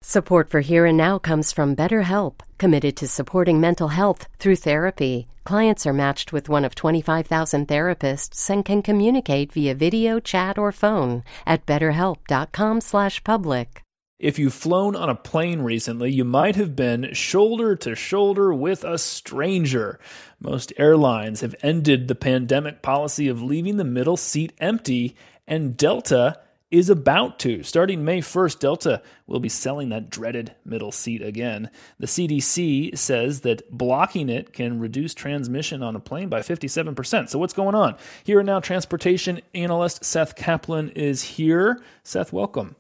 Support for Here and Now comes from BetterHelp, committed to supporting mental health through therapy. Clients are matched with one of 25,000 therapists and can communicate via video, chat, or phone at betterhelp.com/public. If you've flown on a plane recently, you might have been shoulder to shoulder with a stranger. Most airlines have ended the pandemic policy of leaving the middle seat empty, and Delta is about to. Starting May 1st, Delta will be selling that dreaded middle seat again. The CDC says that blocking it can reduce transmission on a plane by 57%. So what's going on? Here and Now transportation analyst Seth Kaplan is here. Seth, welcome.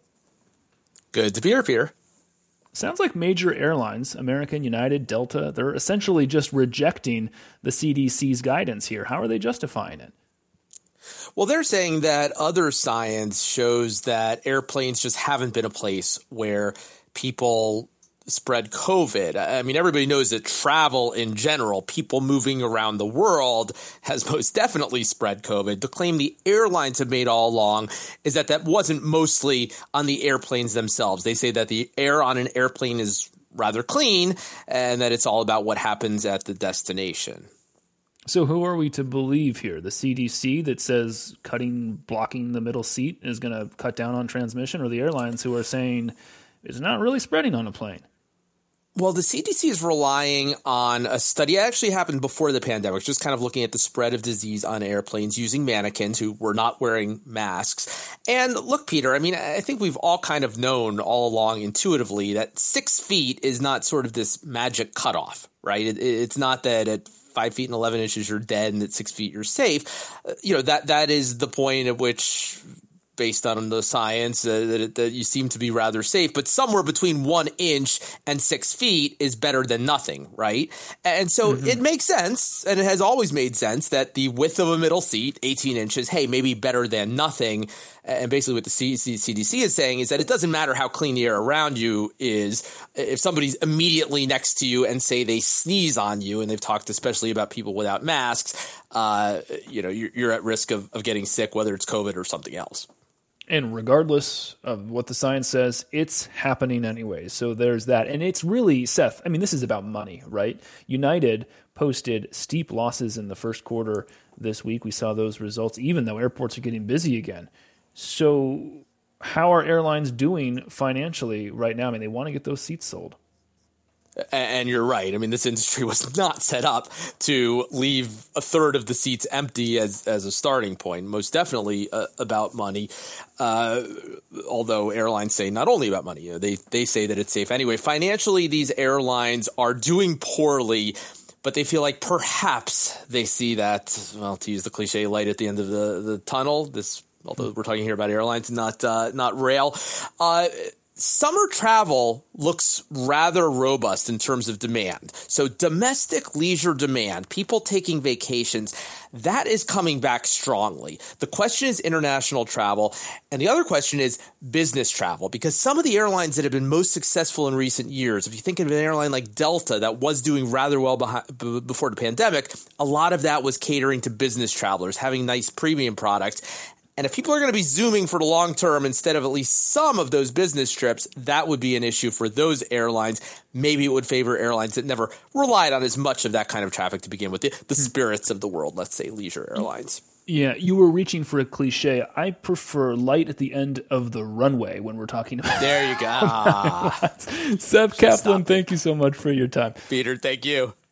Good to be here, Peter. Sounds like major airlines, American, United, Delta, they're essentially just rejecting the CDC's guidance here. How are they justifying it? Well, they're saying that other science shows that airplanes just haven't been a place where people spread COVID. I mean, everybody knows that travel in general, people moving around the world, has most definitely spread COVID. The claim the airlines have made all along is that that wasn't mostly on the airplanes themselves. They say that the air on an airplane is rather clean and that it's all about what happens at the destination. So who are we to believe here? The CDC that says blocking the middle seat is going to cut down on transmission, or the airlines who are saying it's not really spreading on a plane? Well, the CDC is relying on a study that actually happened before the pandemic, just kind of looking at the spread of disease on airplanes using mannequins who were not wearing masks. And look, Peter, I mean, I think we've all kind of known all along intuitively that 6 feet is not sort of this magic cutoff, right? It's not that at 5 feet and 11 inches you're dead and at 6 feet you're safe. That is the point at which, based on the science, that you seem to be rather safe, but somewhere between 1 inch and 6 feet is better than nothing, right? And so it makes sense, and it has always made sense, that the width of a middle seat, 18 inches, hey, maybe better than nothing. And basically what the CDC is saying is that it doesn't matter how clean the air around you is. If somebody's immediately next to you and say they sneeze on you, and they've talked especially about people without masks, you're at risk of getting sick, whether it's COVID or something else. And regardless of what the science says, it's happening anyway. So there's that. And it's really, Seth, I mean, this is about money, right? United posted steep losses in the first quarter this week. We saw those results, even though airports are getting busy again. So how are airlines doing financially right now? I mean, they want to get those seats sold. And you're right. I mean, this industry was not set up to leave a third of the seats empty as a starting point. Most definitely about money. Although airlines say not only about money, they say that it's safe anyway. Financially, these airlines are doing poorly, but they feel like perhaps they see that, well, to use the cliche, light at the end of the tunnel. Although we're talking here about airlines, not rail. Summer travel looks rather robust in terms of demand. So domestic leisure demand, people taking vacations, that is coming back strongly. The question is international travel. And the other question is business travel, because some of the airlines that have been most successful in recent years, if you think of an airline like Delta that was doing rather well before the pandemic, a lot of that was catering to business travelers, having nice premium products. And if people are going to be zooming for the long term instead of at least some of those business trips, that would be an issue for those airlines. Maybe it would favor airlines that never relied on as much of that kind of traffic to begin with, the spirits of the world, let's say leisure airlines. Yeah, you were reaching for a cliche. I prefer light at the end of the runway when we're talking about There you go. Seth Kaplan, thank you so much for your time. Peter, thank you.